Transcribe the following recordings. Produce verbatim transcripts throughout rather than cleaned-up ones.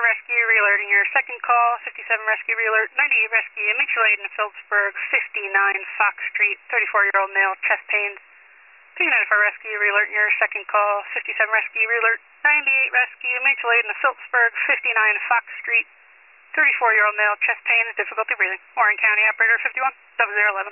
Rescue, realerting your second call, fifty-seven Rescue, realert, ninety-eight Rescue, mutual aid in Phillipsburg, fifty-nine Fox Street, thirty-four-year-old male, chest pains. P ninety-four Rescue, realert your second call, fifty-seven Rescue, realert, ninety-eight Rescue, mutual aid in Phillipsburg, fifty-nine Fox Street, thirty-four-year-old male, chest pains, difficulty breathing. Warren County, operator fifty-one, double zero eleven.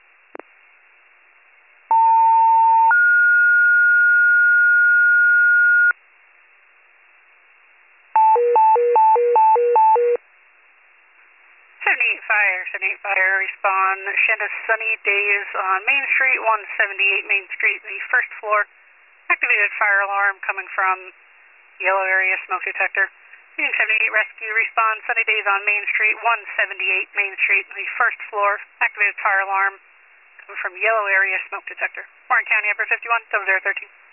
seventy-eight Fire, seventy-eight Fire, respond. Shed of sunny days on Main Street, one seventy-eight Main Street, the first floor. Activated fire alarm coming from yellow area smoke detector. Union seventy-eight Rescue, respond. Sunny days on Main Street, one seventy-eight Main Street, the first floor. Activated fire alarm coming from yellow area smoke detector. Warren County, Upper fifty-one, double zero thirteen.